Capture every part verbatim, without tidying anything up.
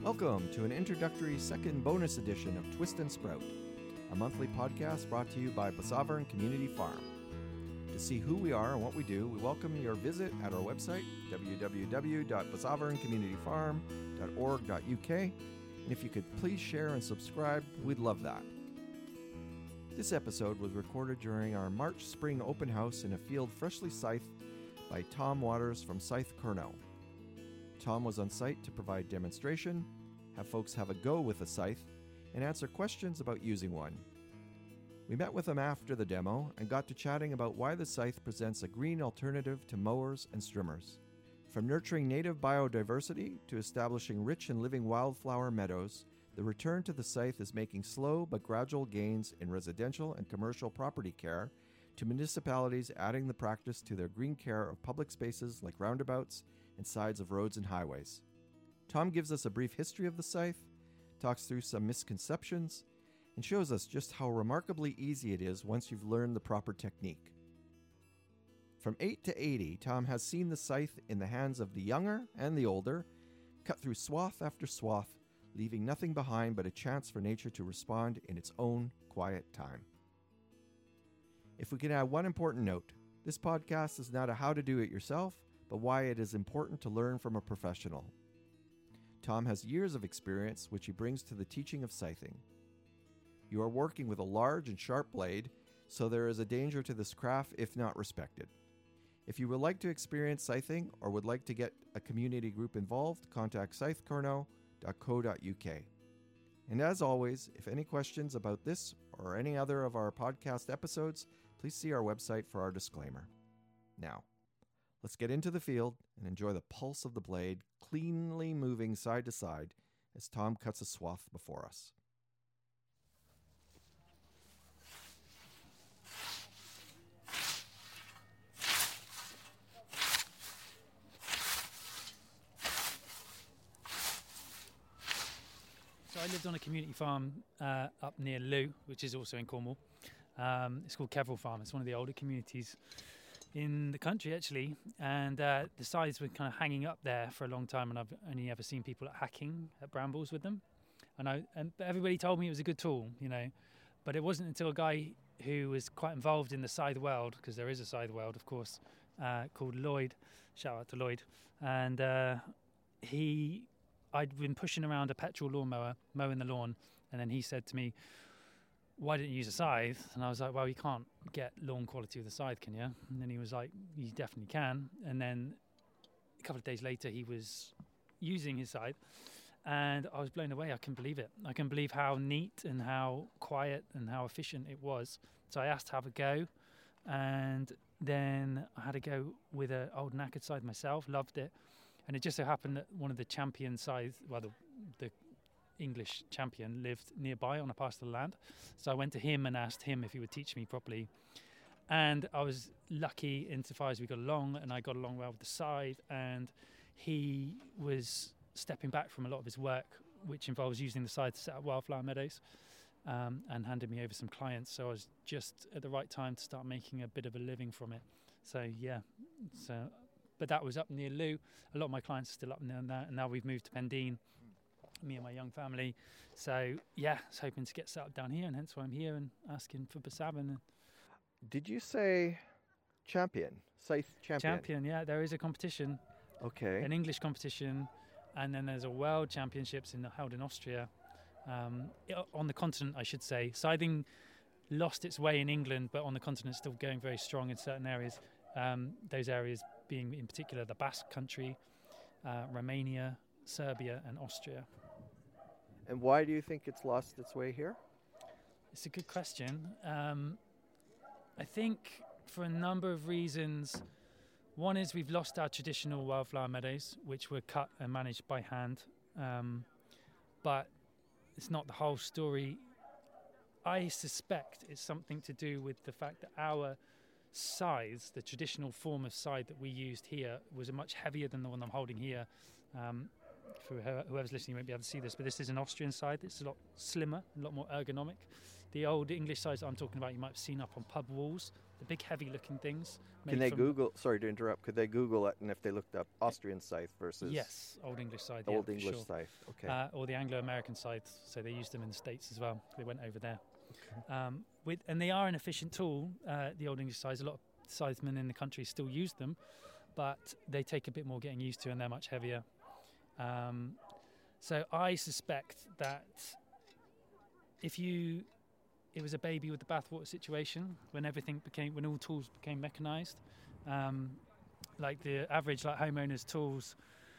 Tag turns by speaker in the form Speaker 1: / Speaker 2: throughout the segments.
Speaker 1: Welcome to an introductory second bonus edition of Twist and Sprout, a monthly podcast brought to you by Basavern Community Farm. To see who we are and what we do, we welcome your visit at our website, w w w dot basavern community farm dot org dot u k, and if you could please share and subscribe, we'd love that. This episode was recorded during our March Spring Open House in a field freshly scythed by Tom Waters from Scythe Curnow. Tom was on site to provide demonstration, have folks have a go with the scythe, and answer questions about using one. We met with him after the demo and got to chatting about why the scythe presents a green alternative to mowers and strimmers. From nurturing native biodiversity to establishing rich and living wildflower meadows, the return to the scythe is making slow but gradual gains in residential and commercial property care, to municipalities adding the practice to their green care of public spaces like roundabouts and sides of roads and highways. Tom gives us a brief history of the scythe, talks through some misconceptions, and shows us just how remarkably easy it is once you've learned the proper technique. From eight to eighty, Tom has seen the scythe in the hands of the younger and the older, cut through swath after swath, leaving nothing behind but a chance for nature to respond in its own quiet time. If we can add one important note, this podcast is not a how to do it yourself, but why it is important to learn from a professional. Tom has years of experience which he brings to the teaching of scything. You are working with a large and sharp blade, so there is a danger to this craft if not respected. If you would like to experience scything or would like to get a community group involved, contact scythe curnow dot co dot u k. And as always, if any questions about this or any other of our podcast episodes, please see our website for our disclaimer. Now, let's get into the field and enjoy the pulse of the blade cleanly moving side to side as Tom cuts a swath before us.
Speaker 2: So I lived on a community farm uh, up near Looe, which is also in Cornwall. Um, it's called Keverall Farm. It's one of the older communities in the country, actually. And uh, the scythes were kind of hanging up there for a long time, and I've only ever seen people hacking at brambles with them. And I and everybody told me it was a good tool, you know. But it wasn't until a guy who was quite involved in the scythe world, because there is a scythe world, of course, uh, called Lloyd. Shout out to Lloyd. And uh, he... I'd been pushing around a petrol lawnmower, mowing the lawn, and then he said to me, why didn't you use a scythe? And I was like, well, you can't get lawn quality with a scythe, can you? And then he was like, you definitely can. And then a couple of days later, he was using his scythe, and I was blown away. I couldn't believe it. I couldn't believe how neat and how quiet and how efficient it was. So I asked to have a go, and then I had a go with an old knackered scythe myself, loved it. And it just so happened that one of the champion scythe, well, the, the English champion lived nearby on a parcel of land. So I went to him and asked him if he would teach me properly. And I was lucky insofar as we got along, and I got along well with the scythe. And he was stepping back from a lot of his work, which involves using the scythe to set up wildflower meadows, um, and handed me over some clients. So I was just at the right time to start making a bit of a living from it. So, yeah, so... But that was up near Looe. A lot of my clients are still up near that, and now we've moved to Pendeen, me and my young family. So, yeah, I was hoping to get set up down here, and hence why I'm here and asking for Basavern.
Speaker 1: Did you say champion? Scythe champion?
Speaker 2: Champion, yeah. There is a competition.
Speaker 1: Okay.
Speaker 2: An English competition, and then there's a world championships in, held in Austria. Um, on the continent, I should say. Scything lost its way in England, but on the continent still going very strong in certain areas. Um, those areas being in particular the Basque country, uh, Romania, Serbia and Austria.
Speaker 1: And why do you think it's lost its way here?
Speaker 2: It's a good question. Um, I think for a number of reasons. One is we've lost our traditional wildflower meadows, which were cut and managed by hand. Um, but it's not the whole story. I suspect it's something to do with the fact that our scythes, the traditional form of scythe that we used here, was much heavier than the one I'm holding here. Um, for whoever's listening, you won't be able to see this, but this is an Austrian scythe. It's a lot slimmer, a lot more ergonomic. The old English scythes I'm talking about, you might have seen up on pub walls. the big heavy-looking things. made
Speaker 1: Can they
Speaker 2: from-
Speaker 1: Google? Sorry to interrupt. Could they Google it? And if they looked up Austrian scythe versus
Speaker 2: Yes, Old English scythe.
Speaker 1: Old
Speaker 2: yeah, for
Speaker 1: English
Speaker 2: sure.
Speaker 1: scythe, okay.
Speaker 2: Uh, or the Anglo-American scythes, so they used them in the States as well. They went over there. Um, with and they are an efficient tool. Uh, the Old English scythes. A lot of scythmen in the country still use them, but they take a bit more getting used to, and they're much heavier. Um, so I suspect that if you, it was a baby with the bathwater situation when everything became, when all tools became mechanised, um, like the average like homeowners tools,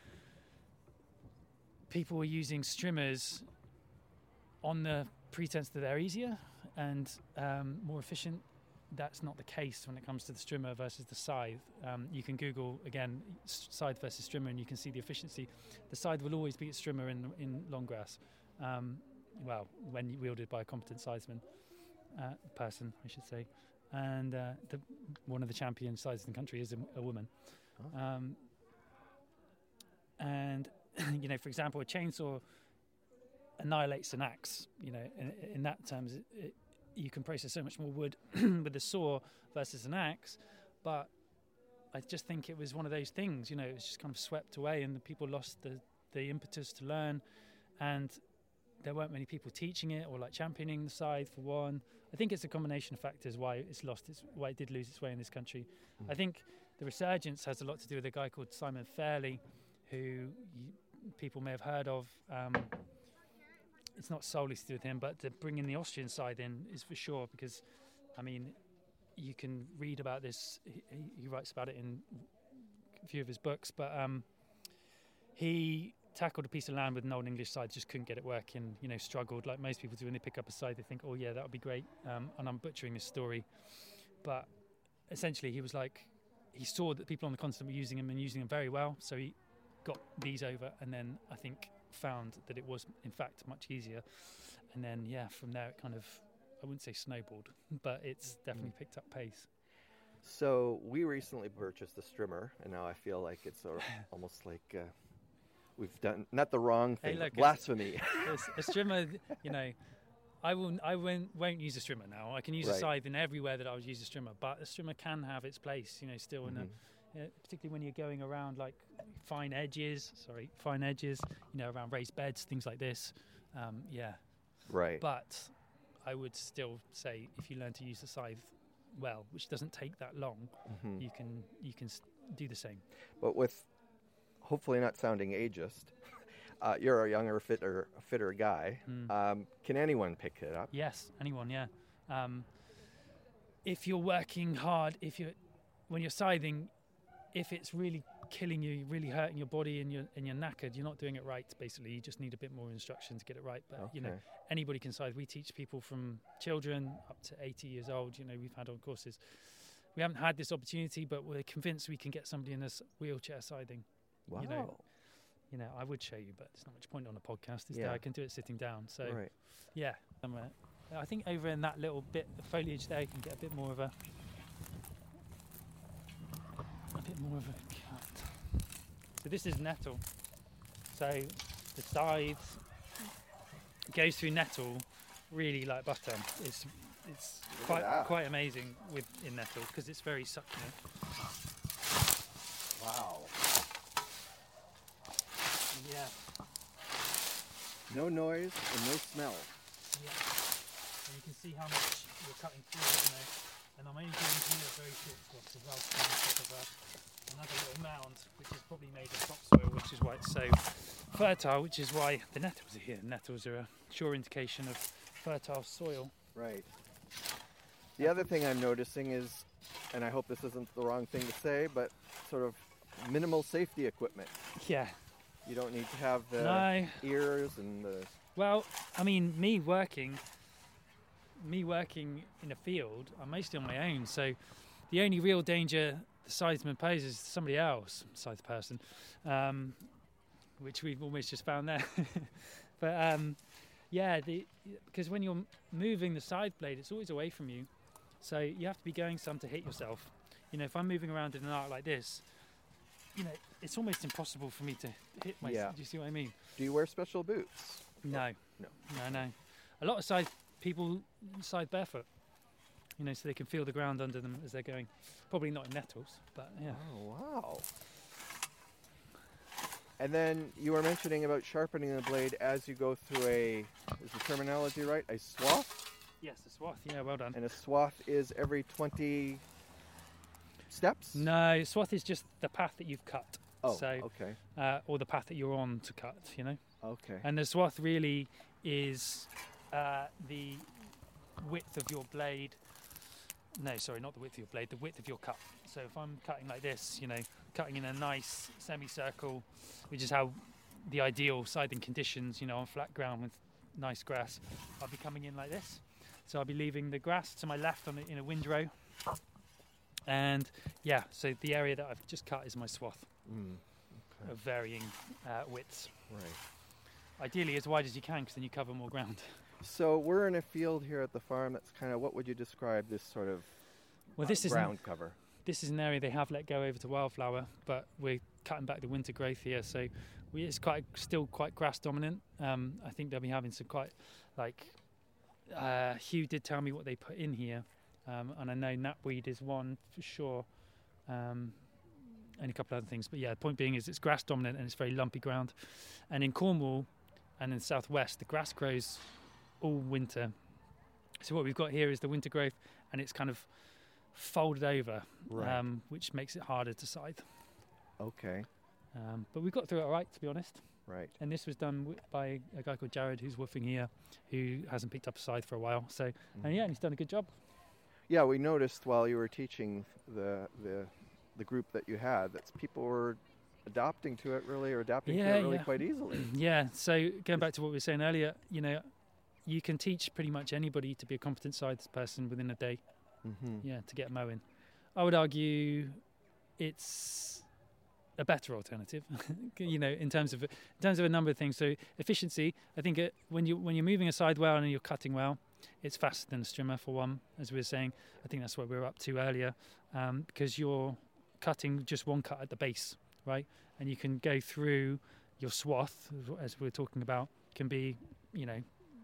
Speaker 2: people were using strimmers on the pretense that they're easier and um, more efficient. That's not the case when it comes to the strimmer versus the scythe. Um, you can Google again scythe versus strimmer, and you can see the efficiency. The scythe will always beat a strimmer in in long grass. Um, well, when wielded by a competent scythesman uh, person, I should say. And uh, the, one of the champion scythes in the country is a, a woman.
Speaker 1: Oh.
Speaker 2: Um, and you know, for example, a chainsaw annihilates an axe. You know, in, in that terms, it, it, you can process so much more wood with a saw versus an axe. But I just think it was one of those things. You know, it was just kind of swept away, and the people lost the the impetus to learn, and there weren't many people teaching it or like championing the scythe for one. I think it's a combination of factors why it's lost its, why it did lose its way in this country.
Speaker 1: Mm.
Speaker 2: I think the resurgence has a lot to do with a guy called Simon Fairley, who you, people may have heard of. Um, it's not solely to do with him, but to bring in the Austrian side in is for sure, because, I mean, you can read about this. He, he writes about it in a few of his books, but um, he tackled a piece of land with an Old English scythe, just couldn't get it working, you know, struggled like most people do when they pick up a scythe. They think, oh yeah, that would be great. Um, and I'm butchering this story, but essentially he was like, he saw that people on the continent were using them and using them very well, so he got these over, and then I think found that it was in fact much easier. And then yeah, from there it kind of, I wouldn't say snowballed, but it's definitely
Speaker 1: Mm.
Speaker 2: picked up pace.
Speaker 1: So we recently purchased a strimmer, and now I feel like it's a, almost like uh, we've done not the wrong
Speaker 2: Hey,
Speaker 1: thing,
Speaker 2: look,
Speaker 1: but blasphemy.
Speaker 2: It's- a strimmer, you know, I will I won't won't use a strimmer now. I can use
Speaker 1: Right.
Speaker 2: a scythe in everywhere that I would use a strimmer, but a strimmer can have its place, you know, still in a,
Speaker 1: Mhm.
Speaker 2: uh, particularly when you're going around like fine edges, sorry, fine edges, you know, around raised beds, things like this. Um, yeah,
Speaker 1: Right.
Speaker 2: but I would still say if you learn to use the scythe well, which doesn't take that long,
Speaker 1: Mhm.
Speaker 2: you can you can s- do the same.
Speaker 1: But with hopefully not sounding ageist, uh, you're a younger, fitter, fitter guy.
Speaker 2: Mm.
Speaker 1: Um, can anyone pick it up?
Speaker 2: Yes, anyone, yeah. Um, if you're working hard, if you're when you're scything, if it's really killing you, really hurting your body, and you're and you're knackered, you're not doing it right. Basically, you just need a bit more instruction to get it right. But you know,
Speaker 1: Okay.
Speaker 2: anybody can scythe. We teach people from children up to eighty years old. You know, we've had on courses. We haven't had this opportunity, but we're convinced we can get somebody in this wheelchair scything.
Speaker 1: Wow.
Speaker 2: You know, You know, I would show you, but there's not much point on a podcast. Is
Speaker 1: Yeah.
Speaker 2: there? I can do it sitting down. So.
Speaker 1: Right.
Speaker 2: Yeah, um, uh, I think over in that little bit of foliage there, you can get a bit more of a, a bit more of a cut. So this is nettle. So the scythe goes through nettle really like butter. It's it's
Speaker 1: Look at
Speaker 2: quite
Speaker 1: that.
Speaker 2: quite amazing with in nettle because it's very succulent.
Speaker 1: Wow.
Speaker 2: Yeah,
Speaker 1: No noise and no smell.
Speaker 2: yeah. And you can see how much you're cutting through, you know. And I'm only doing here very short swaths as well. So on top of a, another little mound, which is probably made of topsoil, which is why it's so fertile, which is why the nettles are here. Nettles are a sure indication of fertile soil.
Speaker 1: Right. The other thing I'm noticing is, and I hope this isn't the wrong thing to say, but sort of minimal safety equipment.
Speaker 2: Yeah.
Speaker 1: You don't need to have the
Speaker 2: No.
Speaker 1: ears and the.
Speaker 2: Well, I mean, me working, me working in a field, I'm mostly on my own. So the only real danger the scytheman poses is somebody else, scythe person, um, which we've almost just found there. But um, yeah, the, because when you're moving the scythe blade, it's always away from you. So you have to be going some to hit yourself. You know, if I'm moving around in an arc like this, you know, it's almost impossible for me to hit myself.
Speaker 1: Yeah.
Speaker 2: Do you see what I mean?
Speaker 1: Do you wear special boots?
Speaker 2: No.
Speaker 1: No.
Speaker 2: No, no. A lot of scythe people scythe barefoot. you know, so they can feel the ground under them as they're going. Probably not in nettles, but yeah.
Speaker 1: Oh, wow. And then you were mentioning about sharpening the blade as you go through a, is the terminology right, a swath?
Speaker 2: Yes, a swath. Yeah, well done.
Speaker 1: And a swath is every twenty steps?
Speaker 2: No, swath is just the path that you've cut.
Speaker 1: Oh,
Speaker 2: so,
Speaker 1: okay.
Speaker 2: Uh, or the path that you're on to cut, you know.
Speaker 1: Okay.
Speaker 2: And the swath really is uh, the width of your blade. No, sorry, not the width of your blade, the width of your cut. So if I'm cutting like this, you know, cutting in a nice semicircle, which is how the ideal scything conditions, you know, on flat ground with nice grass, I'll be coming in like this. So I'll be leaving the grass to my left on a, in a windrow. And yeah, so the area that I've just cut is my swath
Speaker 1: Mm, okay.
Speaker 2: of varying uh, widths.
Speaker 1: Right.
Speaker 2: Ideally as wide as you can, because then you cover more ground.
Speaker 1: So we're in a field here at the farm that's kind of, what would you describe this sort of
Speaker 2: Well, this
Speaker 1: uh,
Speaker 2: is
Speaker 1: ground cover?
Speaker 2: This is an area they have let go over to wildflower, but we're cutting back the winter growth here, so we, it's quite still quite grass dominant. Um, I think they'll be having some quite, like, uh, Hugh did tell me what they put in here, um, and I know knapweed is one for sure, um, and a couple of other things. But yeah, the point being is it's grass dominant and it's very lumpy ground. And in Cornwall and in the southwest, the grass grows all winter. So what we've got here is the winter growth, and it's kind of folded over,
Speaker 1: Right.
Speaker 2: um, which makes it harder to scythe.
Speaker 1: Okay.
Speaker 2: Um, but we got through it all right, to be honest.
Speaker 1: Right.
Speaker 2: And this was done w- by a guy called Jared, who's woofing here, who hasn't picked up a scythe for a while. So,
Speaker 1: Mhm.
Speaker 2: and yeah, he's done a good job.
Speaker 1: Yeah, we noticed while you were teaching the the the group that you had that people were adopting to it really, or adapting
Speaker 2: Yeah,
Speaker 1: to it really
Speaker 2: yeah.
Speaker 1: quite easily.
Speaker 2: Yeah. So going back to what we were saying earlier, you know, you can teach pretty much anybody to be a competent scythe person within a day.
Speaker 1: Mm-hmm.
Speaker 2: Yeah, to get mowing. I would argue it's a better alternative, you know, in terms of in terms of a number of things. So efficiency, I think it, when you when you're moving a side well and you're cutting well, it's faster than a strimmer for one, as we were saying. I think that's what we were up to earlier, um, because you're cutting just one cut at the base, right? And you can go through your swath, as we were talking about, can be, you know,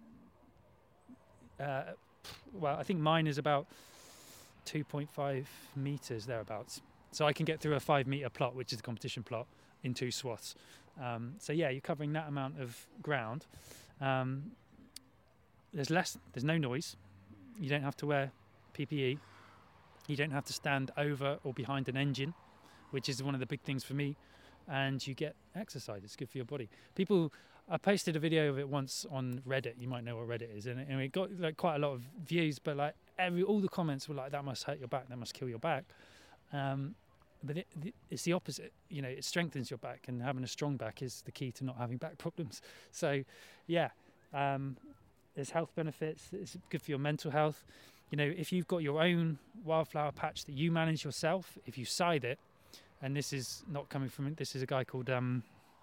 Speaker 2: uh, well, I think mine is about two point five meters thereabouts. So I can get through a five meter plot, which is the competition plot, in two swaths. Um, so yeah, you're covering that amount of ground. Um, there's less, there's no noise. You don't have to wear P P E. You don't have to stand over or behind an engine, which is one of the big things for me. And you get exercise. It's good for your body. People, I posted a video of it once on Reddit. You might know what Reddit is, and it, and it got like quite a lot of views. But like every, all the comments were like, "That must hurt your back. That must kill your back." Um, but it, it's the opposite. You know, it strengthens your back, and having a strong back is the key to not having back problems. So, yeah, um, there's health benefits. It's good for your mental health. You know, if you've got your own wildflower patch that you manage yourself, if you scythe it, and this is not coming from it, this is a guy called um,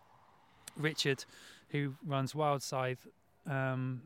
Speaker 2: Richard, who runs Wild Scythe. Um,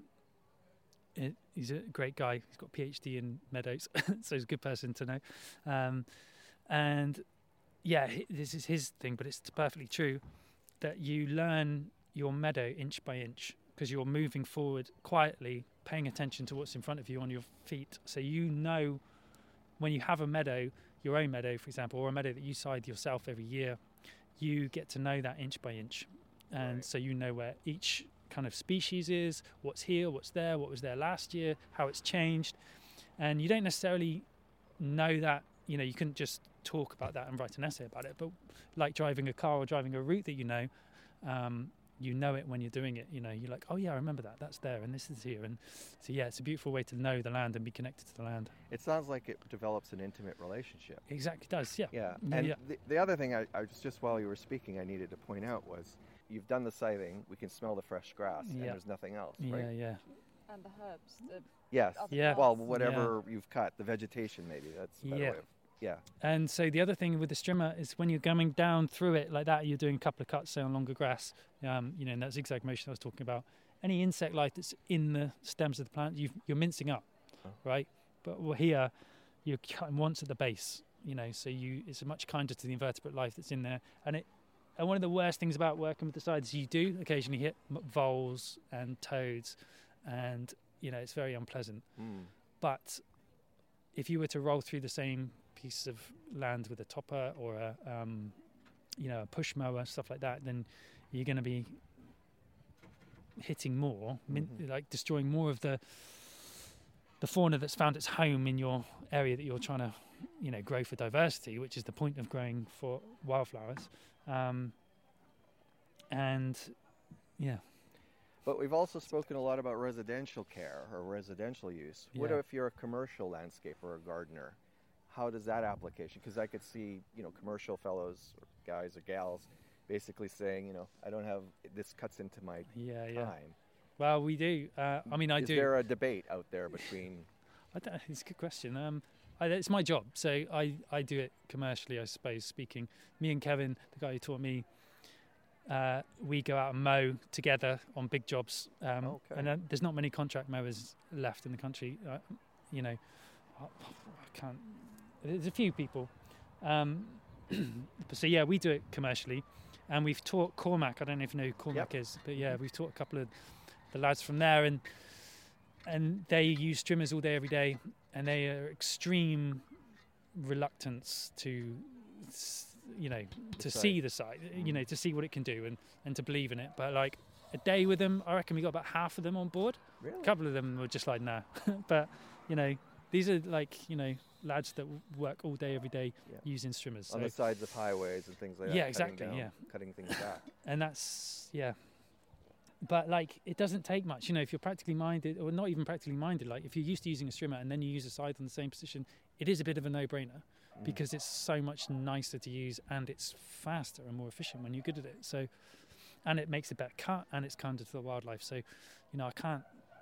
Speaker 2: it, he's a great guy. He's got a PhD in meadows, so he's a good person to know. Um, and yeah, hi- this is his thing, but it's perfectly true that you learn your meadow inch by inch because you're moving forward quietly, paying attention to what's in front of you on your feet. So you know when you have a meadow, your own meadow, for example, or a meadow that you scythe yourself every year, you get to know that inch by inch. And
Speaker 1: Right.
Speaker 2: so you know where each kind of species is, what's here, what's there, what was there last year, how it's changed. And you don't necessarily know that, you know, you couldn't just talk about that and write an essay about it. But like driving a car or driving a route that you know, um, you know it when you're doing it. You know, you're like, oh yeah, I remember that. That's there, and this is here. And so yeah, it's a beautiful way to know the land and be connected to the land.
Speaker 1: It sounds like it develops an intimate relationship.
Speaker 2: It exactly does. Yeah.
Speaker 1: Yeah.
Speaker 2: Yeah,
Speaker 1: And
Speaker 2: yeah.
Speaker 1: The, the other thing I, I was just while you were speaking, I needed to point out was you've done the scything. We can smell the fresh grass, and
Speaker 2: Yeah.
Speaker 1: there's nothing else,
Speaker 2: Yeah.
Speaker 1: right?
Speaker 2: Yeah.
Speaker 3: And the herbs. The
Speaker 1: Yes.
Speaker 3: other
Speaker 2: Yeah.
Speaker 3: plants.
Speaker 1: Well, whatever you've cut, the vegetation maybe. That's a better
Speaker 2: Yeah.
Speaker 1: way of, yeah.
Speaker 2: And so the other thing with the strimmer is when you're coming down through it like that, you're doing a couple of cuts, say on longer grass, um, you know, in that zigzag motion I was talking about. Any insect life that's in the stems of the plant, you've, you're mincing up,
Speaker 1: Oh.
Speaker 2: right? But well, here, you're cutting once at the base, you know, so you it's much kinder to the invertebrate life that's in there. And it, and one of the worst things about working with the sides is you do occasionally hit m- voles and toads, and you know it's very unpleasant.
Speaker 1: Mm.
Speaker 2: But if you were to roll through the same piece of land with a topper or a um, you know a push mower, stuff like that, then you're going to be hitting more, min-
Speaker 1: Mhm.
Speaker 2: like destroying more of the the fauna that's found its home in your area that you're trying to, you know, grow for diversity, which is the point of growing for wildflowers. Um, and yeah,
Speaker 1: But we've also spoken a lot about residential care or residential use. What
Speaker 2: Yeah.
Speaker 1: if you're a commercial landscaper or a gardener? How does that application? Because I could see, you know, commercial fellows or guys or gals basically saying, you know, I don't have, this cuts into my
Speaker 2: yeah, yeah.
Speaker 1: time.
Speaker 2: Well, we do. Uh, I mean, I
Speaker 1: Is
Speaker 2: do.
Speaker 1: there a debate out there between...
Speaker 2: I don't, it's a good question. Um, I, it's my job, so I, I do it commercially, I suppose, speaking. Me and Kevin, the guy who taught me, uh, we go out and mow together on big jobs. Um,
Speaker 1: Okay.
Speaker 2: And uh, there's not many contract mowers left in the country. Uh, you know, I, I can't... There's a few people. Um, so, yeah, we do it commercially. And we've taught Cormac, I don't know if you know who Cormac
Speaker 1: Yep.
Speaker 2: is, but yeah, we've taught a couple of the lads from there. And and they use trimmers all day, every day. And they are extreme reluctance to, s- you know, to
Speaker 1: site.
Speaker 2: see the site, you know, to see what it can do and, and to believe in it. But like a day with them, I reckon we got about half of them on board.
Speaker 1: Really?
Speaker 2: A couple of them were just like, nah. But, you know, these are like, you know, lads that w- work all day, every day
Speaker 1: Yeah.
Speaker 2: using trimmers.
Speaker 1: On
Speaker 2: So,
Speaker 1: the sides of highways and things like
Speaker 2: Yeah,
Speaker 1: that. cutting
Speaker 2: exactly,
Speaker 1: down-
Speaker 2: yeah.
Speaker 1: Cutting things back.
Speaker 2: and that's, yeah. But like, it doesn't take much, you know, if you're practically minded, or not even practically minded, like if you're used to using a strimmer and then you use a scythe on the same position, it is a bit of a no-brainer
Speaker 1: Mm.
Speaker 2: because it's so much nicer to use and it's faster and more efficient when you're good at it. So, and it makes a better cut and it's kinder to the wildlife. So, you know, I can't,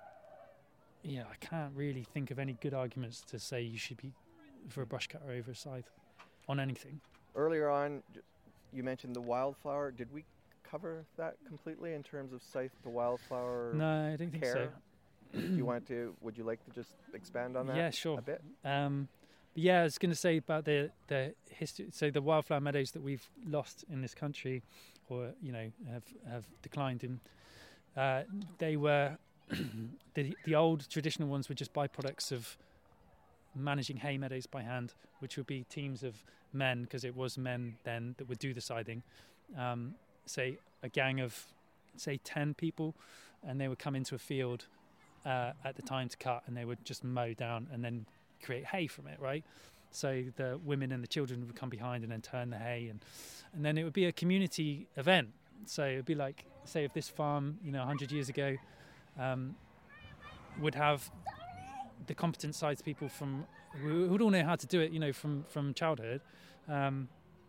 Speaker 2: yeah, I can't really think of any good arguments to say you should be for a brush cutter over a scythe on anything.
Speaker 1: Earlier on, j- you mentioned the wildflower. Did we cover that completely in terms of scythe to wildflower
Speaker 2: No, I don't think
Speaker 1: care?
Speaker 2: so.
Speaker 1: Do you want to? Would you like to just expand on that?
Speaker 2: Yeah, sure.
Speaker 1: A bit.
Speaker 2: Um, but yeah, I was going to say about the the history. So the wildflower meadows that we've lost in this country, or you know, have have declined in. Uh, they were the the old traditional ones were just byproducts of managing hay meadows by hand, which would be teams of men, because it was men then that would do the scything. Um, say a gang of say ten people, and they would come into a field uh, at the time to cut, and they would just mow down and then create hay from it, right? So the women and the children would come behind and then turn the hay, and and then it would be a community event. So it would be like, say, if this farm, you know, one hundred years ago, um, would have the competent scythe people from who would all know how to do it, you know, from from childhood, um,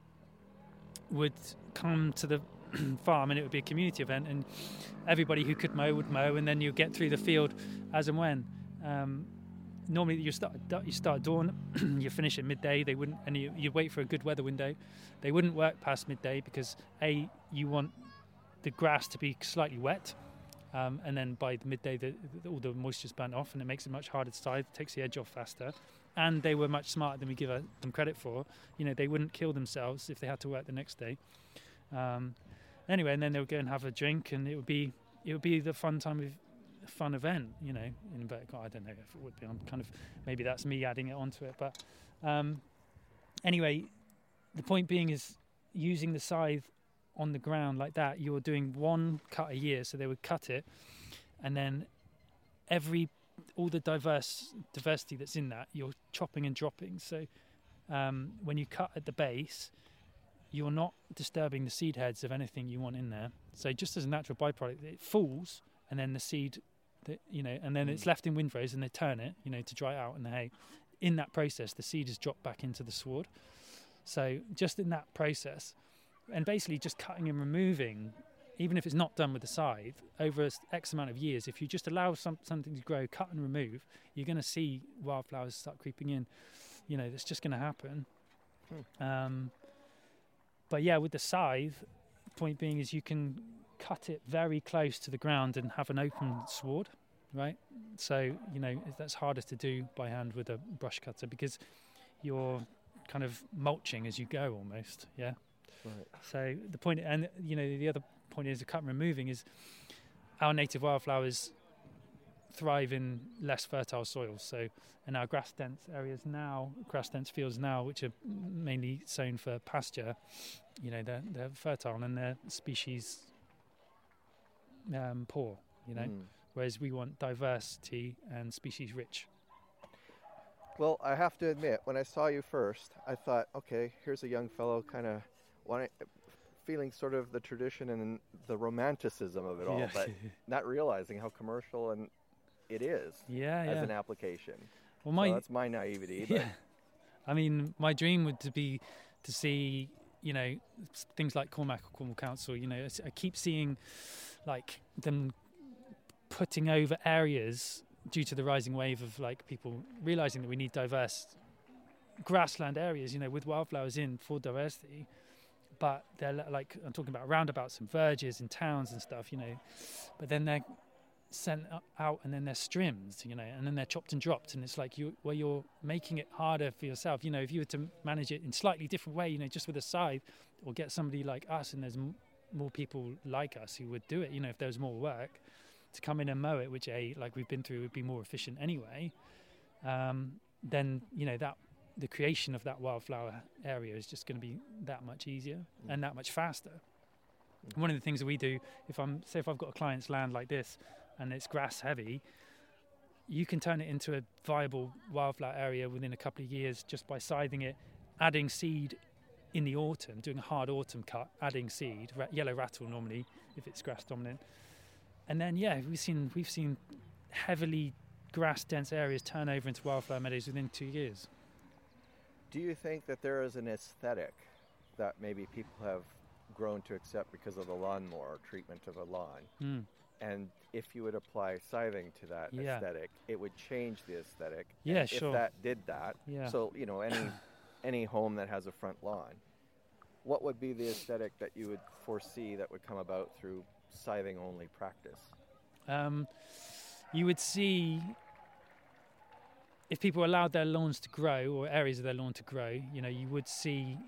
Speaker 2: would come to the farm, and it would be a community event, and everybody who could mow would mow, and then you get through the field as and when. Um, normally you start you start at dawn, you finish at midday. They wouldn't, and you you wait for a good weather window. They wouldn't work past midday because a you want the grass to be slightly wet, um, and then by the midday the, the, all the moisture's burnt off, and it makes it much harder to scythe, takes the edge off faster. And they were much smarter than we give uh, them credit for. You know, they wouldn't kill themselves if they had to work the next day. Um, anyway, and then they would go and have a drink, and it would be it would be the fun time of fun event. You know, in inverted commas. I don't know if it would be. I'm kind of maybe that's me adding it onto it, but um, anyway, the point being is using the scythe on the ground like that. You're doing one cut a year, so they would cut it, and then every all the diverse diversity that's in that, you're chopping and dropping. So um, when you cut at the base, you're not disturbing the seed heads of anything you want in there. So just as a natural byproduct, it falls, and then the seed, the, you know, and then
Speaker 1: Mm.
Speaker 2: it's left in windrows, and they turn it, you know, to dry it out in the hay. In that process, the seed is dropped back into the sward. So just in that process, and basically just cutting and removing, even if it's not done with the scythe, over a s- X amount of years, if you just allow some, something to grow, cut and remove, you're going to see wildflowers start creeping in. You know, that's just going to happen.
Speaker 1: Hmm.
Speaker 2: Um, but yeah, with the scythe, point being is you can cut it very close to the ground and have an open sward, right? So, you know, that's harder to do by hand with a brush cutter because you're kind of mulching as you go almost, yeah?
Speaker 1: Right.
Speaker 2: So the point, and you know, the other point is the cut and removing is our native wildflowers thrive in less fertile soils. So in our grass dense areas now, grass dense fields now, which are mainly sown for pasture, you know, they're, they're fertile and they're species um, poor, you know, mm. whereas we want diversity and species rich.
Speaker 1: Well, I have to admit, when I saw you first, I thought, okay, here's a young fellow kind of wanting, feeling sort of the tradition and the romanticism of it all, yeah. but not realizing how commercial and it is
Speaker 2: yeah,
Speaker 1: as
Speaker 2: yeah.
Speaker 1: an application.
Speaker 2: Well, my,
Speaker 1: so that's my naivety. But.
Speaker 2: Yeah. I mean, my dream would to be to see, you know, things like Cormac or Cornwall Council, you know, I keep seeing like them putting over areas due to the rising wave of like people realizing that we need diverse grassland areas, you know, with wildflowers in for diversity. But they're like, I'm talking about roundabouts and verges in towns and stuff, you know, but then they're sent out and then they're strimmed, you know, and then they're chopped and dropped. And it's like you, where you're making it harder for yourself. You know, if you were to manage it in slightly different way, you know, just with a scythe, or get somebody like us, and there's m- more people like us who would do it, you know, if there was more work, to come in and mow it, which a like we've been through would be more efficient anyway, um, then, you know, that the creation of that wildflower area is just going to be that much easier mm. and that much faster. Mm. One of the things that we do, if I'm say if I've got a client's land like this and it's grass heavy, you can turn it into a viable wildflower area within a couple of years just by scything it, adding seed in the autumn, doing a hard autumn cut, adding seed, ra- yellow rattle normally if it's grass dominant. And then, yeah, we've seen we've seen heavily grass-dense areas turn over into wildflower meadows within two years.
Speaker 1: Do you think that there is an aesthetic that maybe people have grown to accept because of the lawnmower treatment of a lawn?
Speaker 2: Mm.
Speaker 1: And if you would apply scything to that yeah. aesthetic, it would change the aesthetic.
Speaker 2: Yeah,
Speaker 1: and
Speaker 2: sure.
Speaker 1: If that did that,
Speaker 2: yeah.
Speaker 1: so, you know, any any home that has a front lawn, what would be the aesthetic that you would foresee that would come about through scything only practice?
Speaker 2: Um, you would see, if people allowed their lawns to grow, or areas of their lawn to grow, you know, you would see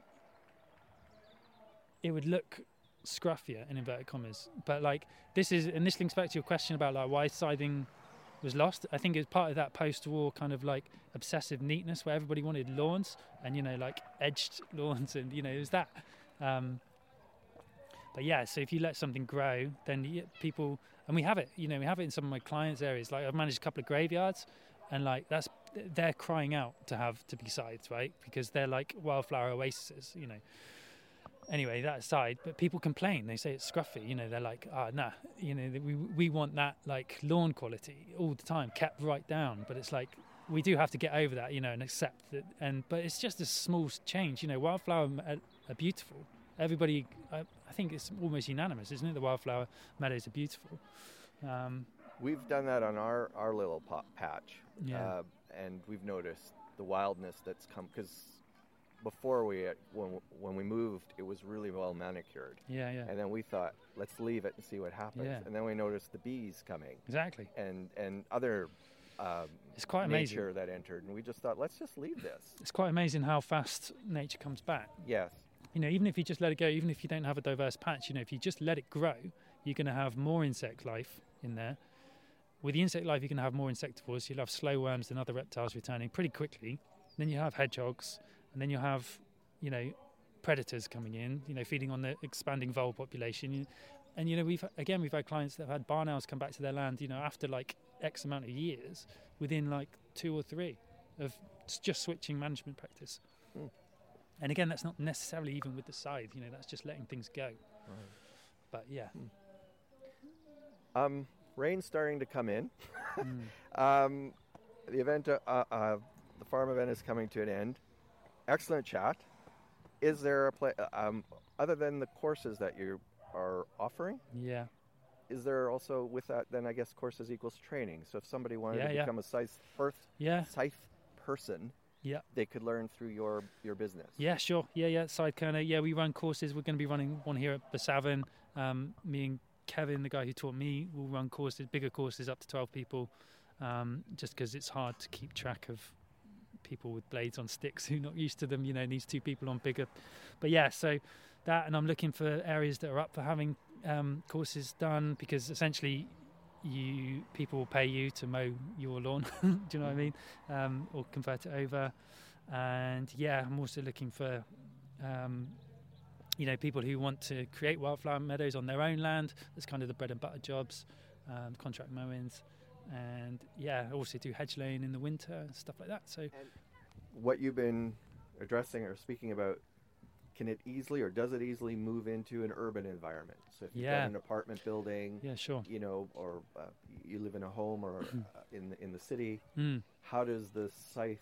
Speaker 2: it would look scruffier, in inverted commas. But like this is, and this links back to your question about like why scything was lost. I think it's part of that post-war kind of like obsessive neatness where everybody wanted lawns and, you know, like edged lawns, and, you know, it was that. Um, But yeah, so if you let something grow, then you, people, and we have it, you know, we have it in some of my clients' areas. Like I've managed a couple of graveyards, and like that's, they're crying out to have to be scythed, right? Because they're like wildflower oases, you know. Anyway, that aside, but people complain. They say it's scruffy, you know. They're like, ah, oh, nah, you know, we we want that like lawn quality all the time, kept right down. But it's like we do have to get over that, you know, and accept that. And but it's just a small change, you know. Wildflower are, are beautiful. Everybody, I, I think it's almost unanimous, isn't it? The wildflower meadows are beautiful. Um,
Speaker 1: we've done that on our, our little pop patch,
Speaker 2: yeah.
Speaker 1: uh, and we've noticed the wildness that's come, because before we, when when we moved, it was really well manicured.
Speaker 2: Yeah, yeah.
Speaker 1: And then we thought, let's leave it and see what happens.
Speaker 2: Yeah.
Speaker 1: And then we noticed the bees coming.
Speaker 2: Exactly.
Speaker 1: And and other um,
Speaker 2: it's quite
Speaker 1: nature
Speaker 2: amazing.
Speaker 1: that entered, and we just thought, let's just leave this.
Speaker 2: It's quite amazing how fast nature comes back.
Speaker 1: Yes.
Speaker 2: You know, even if you just let it go, even if you don't have a diverse patch, you know, if you just let it grow, you're going to have more insect life in there. With the insect life, you're going to have more insectivores. You'll have slow worms and other reptiles returning pretty quickly. Then you have hedgehogs, and then you'll have, you know, predators coming in, you know, feeding on the expanding vole population. And, you know, we've, again, we've had clients that have had barn owls come back to their land, you know, after like X amount of years, within like two or three of just switching management practice. Mm. And again, that's not necessarily even with the scythe, you know, that's just letting things go. Right. But yeah.
Speaker 1: Mm. Um, rain's starting to come in.
Speaker 2: mm.
Speaker 1: um, the event, uh, uh, the farm event is coming to an end. Excellent chat. Is there a play, um, other than the courses that you are offering?
Speaker 2: Yeah.
Speaker 1: Is there also with that, then I guess courses equals training. So if somebody wanted
Speaker 2: yeah,
Speaker 1: to
Speaker 2: yeah.
Speaker 1: become a scythe, first,
Speaker 2: yeah.
Speaker 1: scythe person,
Speaker 2: yeah,
Speaker 1: they could learn through your, your business.
Speaker 2: Yeah, sure. Yeah, yeah. Side Kerner. Yeah, we run courses. We're going to be running one here at Basavin. Um, me and Kevin, the guy who taught me, will run courses, bigger courses up to twelve people, um, just because it's hard to keep track of people with blades on sticks who are not used to them. You know, these two people on bigger. But yeah, so that, and I'm looking for areas that are up for having um, courses done, because essentially you people will pay you to mow your lawn. Do you know what I mean? Um, or convert it over. And yeah, I'm also looking for, um, you know, people who want to create wildflower meadows on their own land. That's kind of the bread and butter jobs, um, contract mowings. And yeah, I also do hedge laying in the winter, stuff like that. So,
Speaker 1: And what you've been addressing or speaking about, can it easily or does it easily move into an urban environment? So if you've
Speaker 2: Yeah.
Speaker 1: got an apartment building,
Speaker 2: yeah, sure.
Speaker 1: you know, or uh, you live in a home or uh, in the, in the city,
Speaker 2: Mm.
Speaker 1: how does the scythe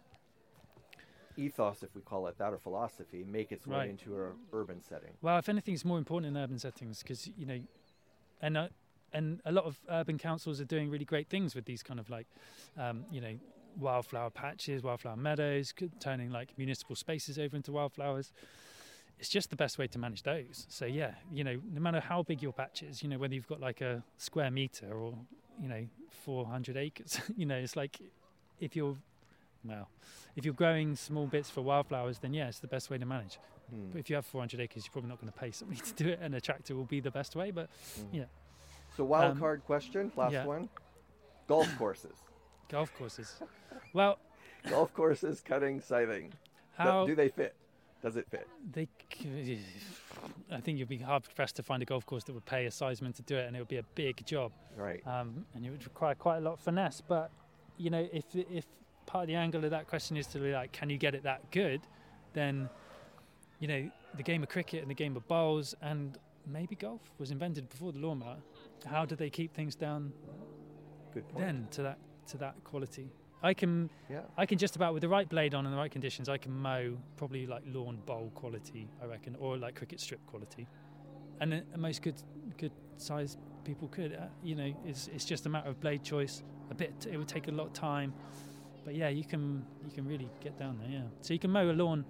Speaker 1: ethos, if we call it that, or philosophy, make its way
Speaker 2: Right.
Speaker 1: into an urban setting?
Speaker 2: Well, if anything, it's more important in urban settings because, you know, and uh, and a lot of urban councils are doing really great things with these kind of like, um, you know, wildflower patches, wildflower meadows, c- turning like municipal spaces over into wildflowers. It's just the best way to manage those. So yeah, you know, no matter how big your patch is, you know, whether you've got like a square meter or, you know, four hundred acres, you know, it's like if you're, well, if you're growing small bits for wildflowers, then yeah, it's the best way to manage.
Speaker 1: Hmm.
Speaker 2: But if you have four hundred acres, you're probably not going to pay somebody to do it, and a tractor will be the best way. But
Speaker 1: Hmm.
Speaker 2: yeah.
Speaker 1: So wild
Speaker 2: Um,
Speaker 1: card question, last
Speaker 2: yeah.
Speaker 1: one. Golf courses.
Speaker 2: Golf courses. Well,
Speaker 1: Golf courses, cutting, scything. Do-
Speaker 2: how
Speaker 1: do they fit? Does it fit?
Speaker 2: they? c- I think you'd be hard pressed to find a golf course that would pay a sizeman to do it, and it would be a big job,
Speaker 1: Right.
Speaker 2: um, and it would require quite a lot of finesse. But you know, if if part of the angle of that question is to be like, can you get it that good? Then, you know, the game of cricket and the game of bowls and maybe golf was invented before the lawnmower. How do they keep things down
Speaker 1: Good point.
Speaker 2: then to that to that quality? I can
Speaker 1: Yeah.
Speaker 2: I can just about with the right blade on and the right conditions, I can mow probably like lawn bowl quality, I reckon, or like cricket strip quality. And uh, most good good sized people could. Uh, you know, it's it's just a matter of blade choice. A bit. It would take a lot of time, but yeah, you can you can really get down there. Yeah. So you can mow a lawn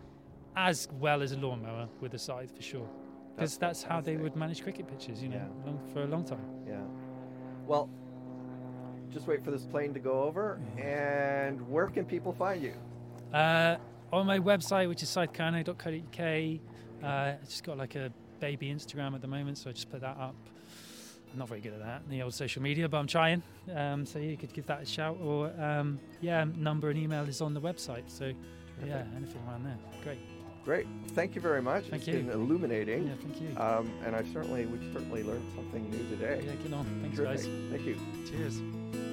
Speaker 2: as well as a lawnmower with a scythe for sure. Because
Speaker 1: That's
Speaker 2: that's, how they
Speaker 1: fantastic.
Speaker 2: would manage cricket pitches, you know,
Speaker 1: Yeah.
Speaker 2: long, for a long time.
Speaker 1: Yeah. Well, just wait for this plane to go over. And where can people find you?
Speaker 2: Uh, on my website, which is scythecano dot co dot uk, uh, I just got like a baby Instagram at the moment, so I just put that up. I'm not very good at that, the old social media, but I'm trying. Um, so you could give that a shout, or um, yeah, number and email is on the website. So yeah, anything around there, great.
Speaker 1: Great. Thank you very much.
Speaker 2: Thank
Speaker 1: it's
Speaker 2: you.
Speaker 1: been illuminating.
Speaker 2: Yeah, thank you.
Speaker 1: Um, and I certainly, we've certainly learned something new today.
Speaker 2: Yeah, get on. Thanks,
Speaker 1: Terrific.
Speaker 2: guys.
Speaker 1: Thank you.
Speaker 2: Cheers.